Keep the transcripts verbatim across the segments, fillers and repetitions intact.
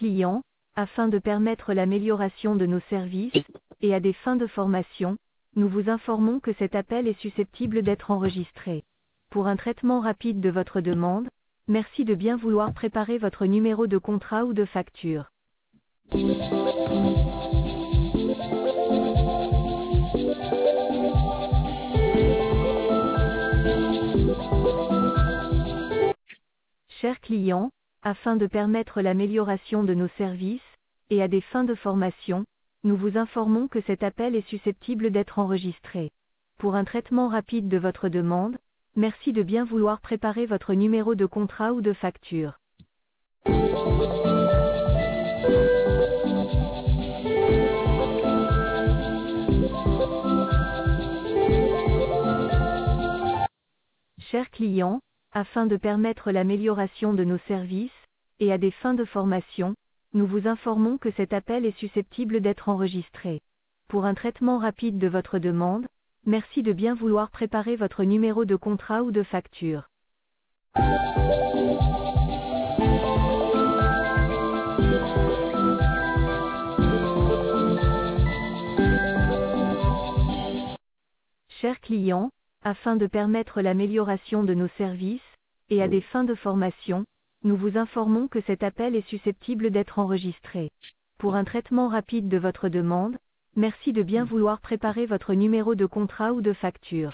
clients, afin de permettre l'amélioration de nos services, et à des fins de formation, nous vous informons que cet appel est susceptible d'être enregistré. Pour un traitement rapide de votre demande, merci de bien vouloir préparer votre numéro de contrat ou de facture. Chers clients, afin de permettre l'amélioration de nos services, et à des fins de formation, nous vous informons que cet appel est susceptible d'être enregistré. Pour un traitement rapide de votre demande, merci de bien vouloir préparer votre numéro de contrat ou de facture. Chers clients, afin de permettre l'amélioration de nos services, et à des fins de formation, nous vous informons que cet appel est susceptible d'être enregistré. Pour un traitement rapide de votre demande, merci de bien vouloir préparer votre numéro de contrat ou de facture. Chers clients, afin de permettre l'amélioration de nos services, et à des fins de formation, nous vous informons que cet appel est susceptible d'être enregistré. Pour un traitement rapide de votre demande, merci de bien vouloir préparer votre numéro de contrat ou de facture.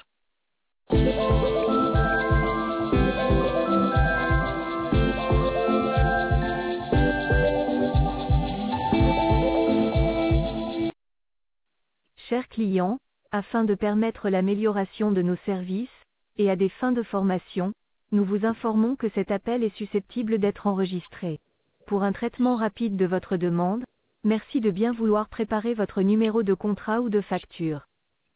Chers clients, afin de permettre l'amélioration de nos services, et à des fins de formation, nous vous informons que cet appel est susceptible d'être enregistré. Pour un traitement rapide de votre demande, merci de bien vouloir préparer votre numéro de contrat ou de facture.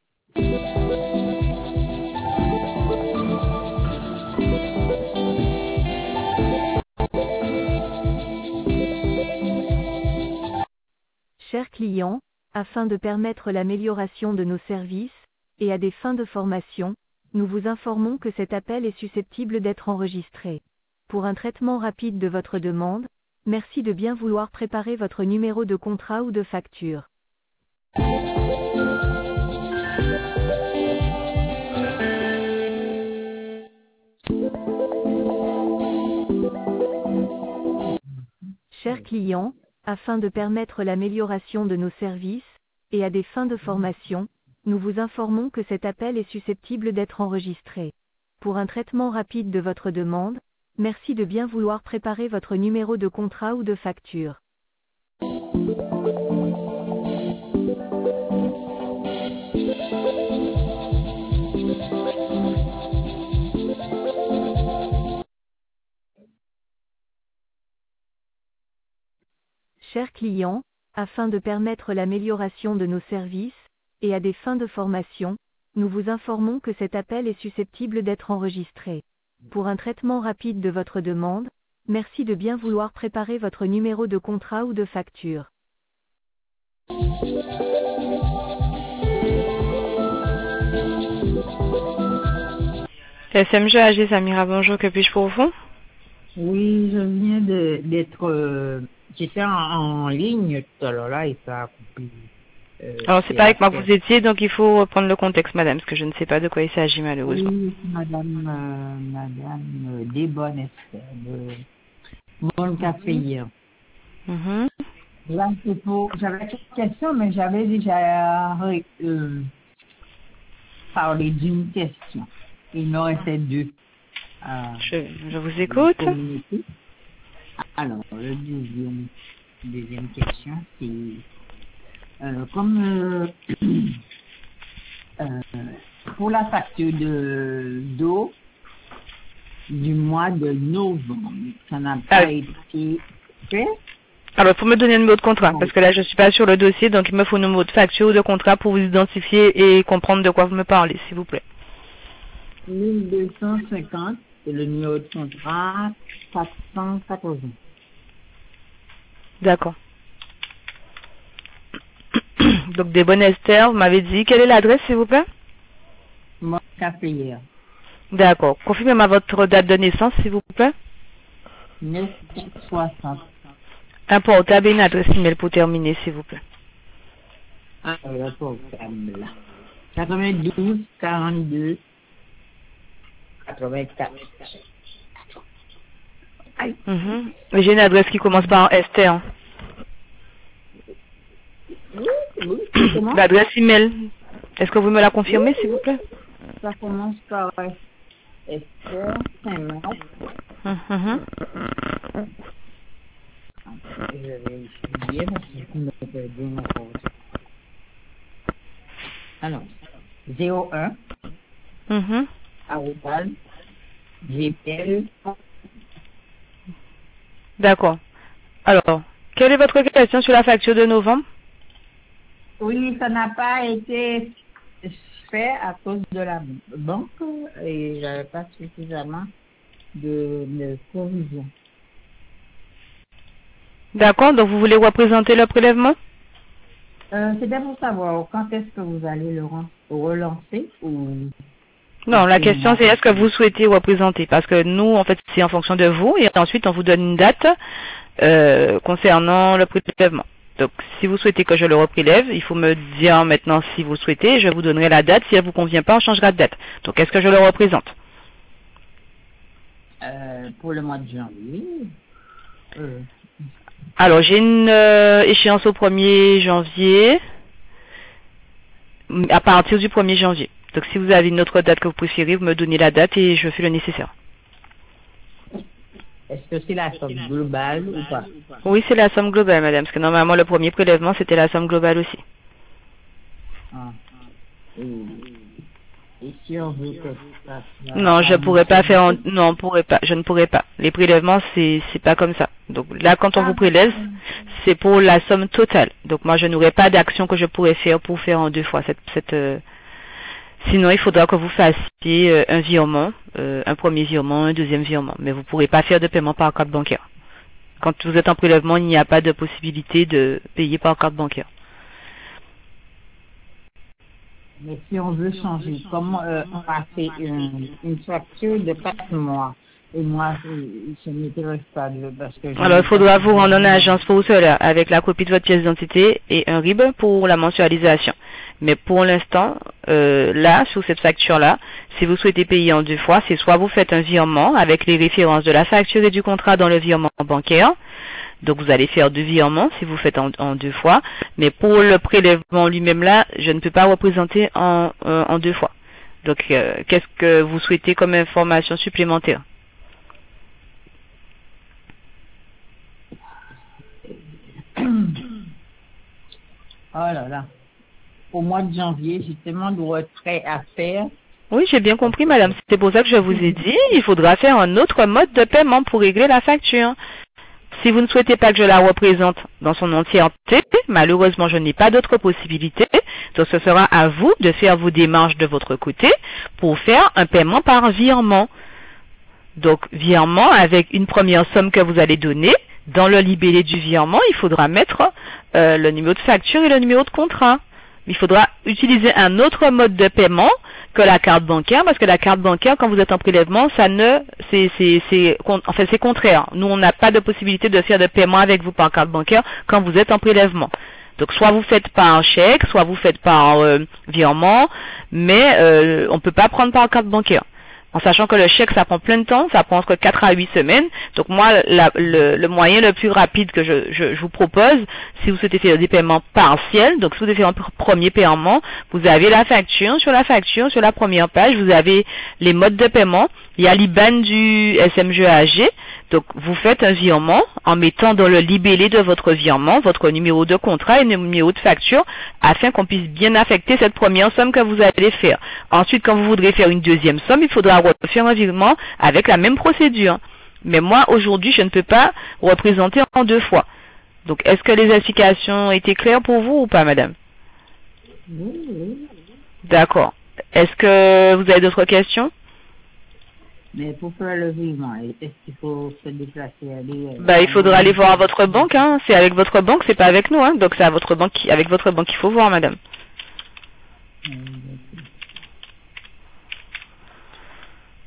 Chers clients, afin de permettre l'amélioration de nos services, et à des fins de formation, nous vous informons que cet appel est susceptible d'être enregistré. Pour un traitement rapide de votre demande, merci de bien vouloir préparer votre numéro de contrat ou de facture. Chers clients, afin de permettre l'amélioration de nos services, et à des fins de formation, nous vous informons que cet appel est susceptible d'être enregistré. Pour un traitement rapide de votre demande, merci de bien vouloir préparer votre numéro de contrat ou de facture. Chers clients, afin de permettre l'amélioration de nos services, et à des fins de formation, nous vous informons que cet appel est susceptible d'être enregistré. Pour un traitement rapide de votre demande, merci de bien vouloir préparer votre numéro de contrat ou de facture. S M G A G Samira, bonjour, que puis-je pour vous? Oui, je viens de- d'être... euh, J'étais en, en ligne tout à l'heure là et ça a coupé. Euh, Alors, c'est c'est pas avec moi que après. vous étiez, donc il faut reprendre le contexte, madame, parce que je ne sais pas de quoi il s'agit, malheureusement. Oui, madame, euh, madame euh, Desbonnes Esther, de Bon Café hier. Mhm. Là, c'est pour... J'avais une question, mais j'avais déjà euh, parlé d'une question. Il me restait deux à Je, je vous écoute. communiquer. Alors, le deuxième, deuxième question, c'est euh, comme euh, euh, pour la facture de d'eau du mois de novembre, ça n'a Ah pas oui. été fait. Alors, il faut me donner le numéro de contrat, parce que là, je suis pas sur le dossier, donc il me faut un numéro de facture ou de contrat pour vous identifier et comprendre de quoi vous me parlez, s'il vous plaît. mille deux cent cinquante, c'est le numéro de contrat quatre cent quatorze. D'accord. Donc, des bonnes Esther, vous m'avez dit, quelle est l'adresse, s'il vous plaît? Mon café hier. D'accord. Confirmez-moi votre date de naissance, s'il vous plaît. neuf soixante. Un portable et une adresse email pour terminer, s'il vous plaît. Ah, le portable là. quatre-vingt-douze, quarante-deux, quatre-vingt-quatre. Aïe. Mhm. J'ai une adresse qui commence par un Esther. Oui, oui, comment? L'adresse email. Est-ce que vous me la confirmez, s'il vous plaît? Ça commence par Esther Saint-Marc. Mhm. Je vérifie bien parce que je me perds bien encore. Alors, zéro un, Mhm. arrobase, gmail. D'accord. Alors, quelle est votre question sur la facture de novembre? Oui, ça n'a pas été fait à cause de la banque et j'avais pas suffisamment de, de provisions. D'accord, donc vous voulez représenter le prélèvement? Euh, C'était pour savoir quand est-ce que vous allez le ren- relancer ou... Non, la question c'est ou- est-ce que vous souhaitez représenter? Parce que nous, en fait, c'est en fonction de vous et ensuite on vous donne une date euh, concernant le prélèvement. Donc, si vous souhaitez que je le reprélève, il faut me dire maintenant si vous souhaitez, je vous donnerai la date. Si elle vous convient pas, on changera de date. Donc, est-ce que je le représente? Euh, pour le mois de janvier. Euh, Alors, j'ai une euh, échéance au premier janvier, à partir du premier janvier. Donc, si vous avez une autre date que vous préférez, vous me donnez la date et je fais le nécessaire. Est-ce que c'est la somme globale ou pas? Oui, c'est la somme globale, madame, parce que normalement, le premier prélèvement, c'était la somme globale aussi. Ah. Et, et si on veut que ça soit Non, je pourrais pas faire, en... non, on pourrait pas, je ne pourrais pas. Les prélèvements, c'est, c'est pas comme ça. Donc là, quand on vous prélève, c'est pour la somme totale. Donc moi, je n'aurais pas d'action que je pourrais faire pour faire en deux fois cette, cette, euh... sinon, il faudra que vous fassiez euh, un virement, euh, un premier virement, un deuxième virement. Mais vous pourrez pas faire de paiement par carte bancaire. Quand vous êtes en prélèvement, il n'y a pas de possibilité de payer par carte bancaire. Mais si on veut changer, comment euh, on a fait une, une facture de quatre mois et moi, euh, ça ne m'intéresse pas de, parce que je Alors, il n'ai faudra pas vous rendre en de- agence pour cela, avec la copie de votre pièce d'identité et un R I B pour la mensualisation. Mais pour l'instant, euh, là, sur cette facture-là, si vous souhaitez payer en deux fois, c'est soit vous faites un virement avec les références de la facture et du contrat dans le virement bancaire. Donc, vous allez faire deux virements si vous faites en, en deux fois. Mais pour le prélèvement lui-même là, je ne peux pas représenter en, euh, en deux fois. Donc, euh, qu'est-ce que vous souhaitez comme information supplémentaire? Oh là là. Au mois de janvier, justement, le retrait à faire. Oui, j'ai bien compris, madame. C'est pour ça que je vous ai dit, il faudra faire un autre mode de paiement pour régler la facture. Si vous ne souhaitez pas que je la représente dans son entièreté, malheureusement, je n'ai pas d'autre possibilité. Donc, ce sera à vous de faire vos démarches de votre côté pour faire un paiement par virement. Donc, virement avec une première somme que vous allez donner. Dans le libellé du virement, il faudra mettre euh, le numéro de facture et le numéro de contrat. Il faudra utiliser un autre mode de paiement que la carte bancaire, parce que la carte bancaire, quand vous êtes en prélèvement, ça ne, c'est, c'est, c'est, en fait, c'est contraire. Nous, on n'a pas de possibilité de faire de paiement avec vous par carte bancaire quand vous êtes en prélèvement. Donc, soit vous faites par chèque, soit vous faites par euh, virement, mais euh, on ne peut pas prendre par carte bancaire. En sachant que le chèque, ça prend plein de temps, ça prend entre quatre à huit semaines. Donc moi, la, le, le moyen le plus rapide que je, je, je vous propose, si vous souhaitez faire des paiements partiels, donc si vous devez faire un premier paiement, vous avez la facture. Sur la facture, sur la première page, vous avez les modes de paiement. Il y a l'I B A N du S M G A G. Donc vous faites un virement en mettant dans le libellé de votre virement votre numéro de contrat et le numéro de facture afin qu'on puisse bien affecter cette première somme que vous allez faire. Ensuite, quand vous voudrez faire une deuxième somme, il faudra refaire un virement avec la même procédure. Mais moi, aujourd'hui, je ne peux pas représenter en deux fois. Donc, est-ce que les explications étaient claires pour vous ou pas, madame? Oui, oui. D'accord. Est-ce que vous avez d'autres questions? Mais pour faire le virement, est-ce qu'il faut se déplacer aller euh, Bah, il faudra aller voir votre banque, hein. C'est avec votre banque, c'est pas avec nous, hein. Donc, c'est à votre banque, qui- avec votre banque qu'il faut voir, madame.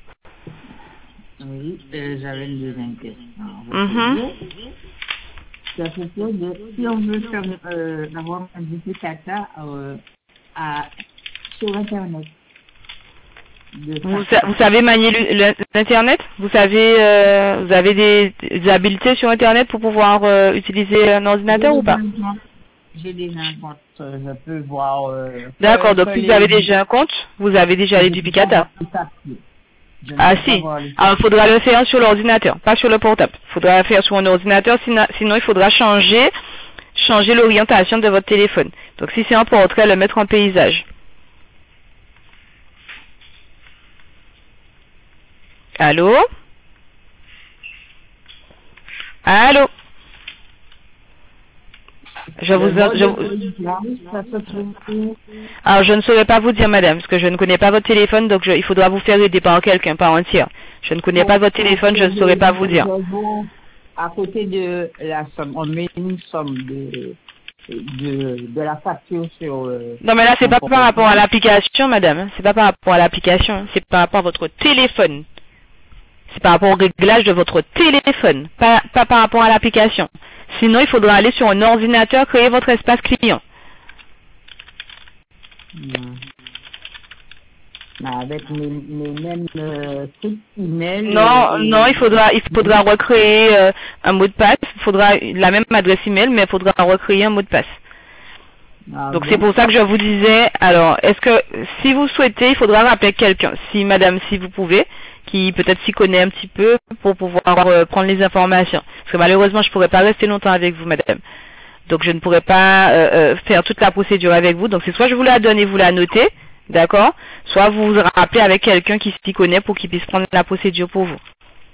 Oui, euh, j'avais une deuxième question. Mhm. c'est à propos de si on veut faire, euh, avoir un duplicata euh, à, sur Internet. De Vous, sa- vous savez manier le- le- l'Internet? Vous savez, euh, vous avez des, des habiletés sur Internet pour pouvoir euh, utiliser un ordinateur ou pas? J'ai déjà un compte, euh, je peux voir. Euh, D'accord, donc que si les- vous avez déjà un compte, vous avez déjà les duplicatas. Je ne Ah peux pas si. voir les- Alors il faudra le faire sur l'ordinateur, pas sur le portable. Il faudra le faire sur un ordinateur, sinon, sinon il faudra changer, changer l'orientation de votre téléphone. Donc si c'est un portrait, le mettre en paysage. Allô? Allô? Je vous, Le mode je, de vous- téléphone, ça se trouve où? alors je ne saurais pas vous dire, madame, parce que je ne connais pas votre téléphone, donc je- il faudra vous faire aider par quelqu'un, par un tiers. Je ne connais pas votre téléphone, je ne saurais pas vous dire. À côté de la somme, on met une somme de, de, de la facture sur. Euh, Non mais là c'est mon pas par rapport à l'application, madame. hein. C'est pas par rapport à l'application, hein. C'est par rapport à votre téléphone. C'est par rapport au réglage de votre téléphone, pas, pas par rapport à l'application. Sinon il faudra aller sur un ordinateur, créer votre espace client. Non. Non, avec mes, mes mêmes euh, trucs email. Non, euh, et- non, il faudra, il faudra recréer euh, un mot de passe. Il faudra la même adresse email, mais il faudra recréer un mot de passe. Ah, Donc bon? c'est pour ça que je vous disais, alors, est-ce que si vous souhaitez, il faudra rappeler quelqu'un, si madame, si vous pouvez, qui peut-être s'y connaît un petit peu pour pouvoir euh, prendre les informations. Parce que malheureusement, je ne pourrais pas rester longtemps avec vous, madame. Donc je ne pourrais pas euh, euh, faire toute la procédure avec vous. Donc c'est soit je vous la donne et vous la notez, d'accord? Soit vous vous rappelez avec quelqu'un qui s'y connaît pour qu'il puisse prendre la procédure pour vous.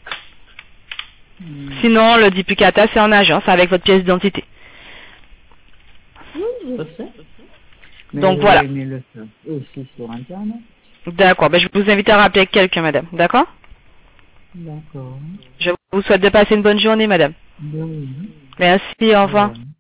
Hmm. Sinon, le duplicata, c'est en agence avec votre pièce d'identité. Oui, je sais. Mais Donc, je voilà. vais aimer le faire aussi sur Internet. D'accord, ben, je vous invite à rappeler avec quelqu'un, madame. D'accord? D'accord. Je vous souhaite de passer une bonne journée, madame. Oui. Merci, au revoir. Ouais.